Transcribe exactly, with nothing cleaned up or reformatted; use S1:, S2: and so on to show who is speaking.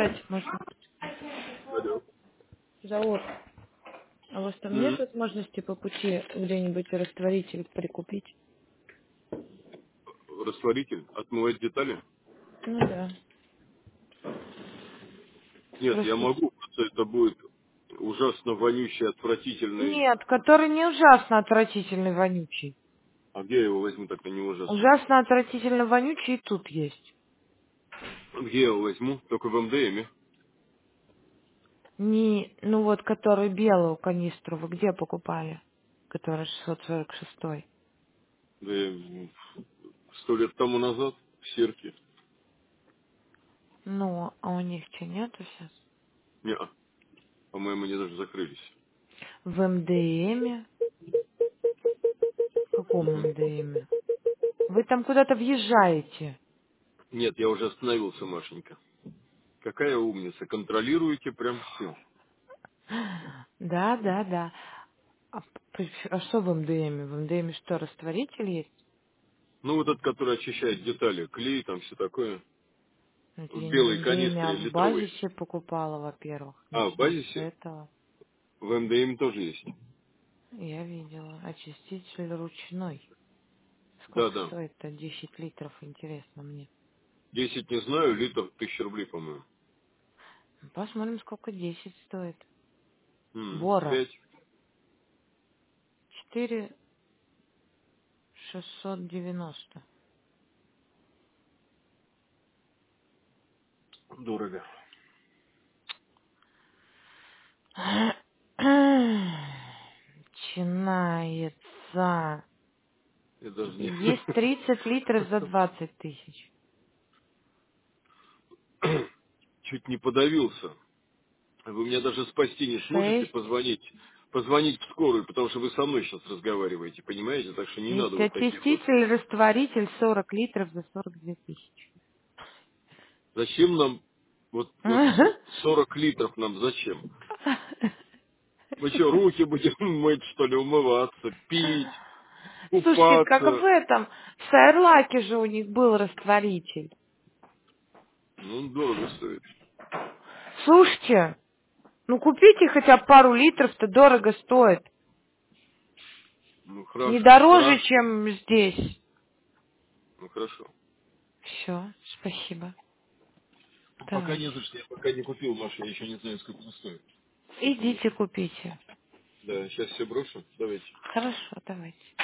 S1: написать можно.
S2: Алло.
S1: Заур, а у вас там нет
S2: М.
S1: возможности по пути где-нибудь растворитель прикупить?
S2: Растворитель? Отмывать детали?
S1: Ну да.
S2: Нет, я
S1: Просто...
S2: могу, просто это будет ужасно вонючий, отвратительный.
S1: Нет, который не ужасно отвратительный вонючий.
S2: А где я его возьму, так-то не ужасно?
S1: Ужасно отвратительно вонючий и тут есть.
S2: Где я его возьму? Только в МДМе.
S1: Не, ну вот, который белую канистру вы где покупали? Который шестьсот сорок шесть.
S2: Да я сто лет тому назад в Серке.
S1: Ну, а у них что, нету сейчас?
S2: Не, по-моему, они даже закрылись.
S1: В МДМе? В каком МДМе? Вы там куда-то въезжаете.
S2: Нет, я уже остановился, Машенька. Какая умница. Контролируете прям все.
S1: Да, да, да. А, п- а что в МДМе? В МДМе что, растворитель есть?
S2: Ну, вот этот, который очищает детали, клей, там все такое.
S1: Это
S2: В
S1: я не в
S2: белой
S1: МДМе, а
S2: канистре
S1: в
S2: литровой.
S1: базисе покупала, во-первых.
S2: А, в
S1: Начнем с
S2: базисе?
S1: этого.
S2: В МДМ тоже есть.
S1: Я видела. Очиститель ручной.
S2: Да,
S1: Сколько
S2: да.
S1: стоит-то? десять литров, интересно мне.
S2: Десять не знаю, литр тысяча рублей, по-моему.
S1: Посмотрим, сколько десять стоит.
S2: М,
S1: Бора.
S2: Пять.
S1: четыре шестьсот девяносто.
S2: Дорого.
S1: Начинается.
S2: Я даже не...
S1: Есть тридцать литров за двадцать тысяч.
S2: Чуть не подавился. Вы меня даже спасти не сможете
S1: Шесть.
S2: позвонить. Позвонить в скорую, потому что вы со мной сейчас разговариваете, понимаете? Так что не надо
S1: Есть
S2: вот таких вот.
S1: очиститель, растворитель сорок литров за сорок две тысячи.
S2: Зачем нам вот, вот сорок литров нам зачем? Мы что, руки будем мыть, что ли, умываться, пить,
S1: Слушайте, как в
S2: купаться?
S1: этом, в Сайрлаке же у них был растворитель.
S2: Ну, он дорого стоит.
S1: Слушайте, ну купите хотя бы пару литров-то дорого стоит.
S2: Ну,
S1: Не
S2: хорошо.
S1: дороже,
S2: Хорошо.
S1: чем здесь.
S2: Ну, хорошо.
S1: Все, спасибо.
S2: Ну, пока
S1: Давайте.
S2: не за что. Я пока не купил машину, я еще не знаю, сколько она стоит.
S1: Идите купите.
S2: Да, сейчас все брошу. Давайте.
S1: Хорошо, давайте.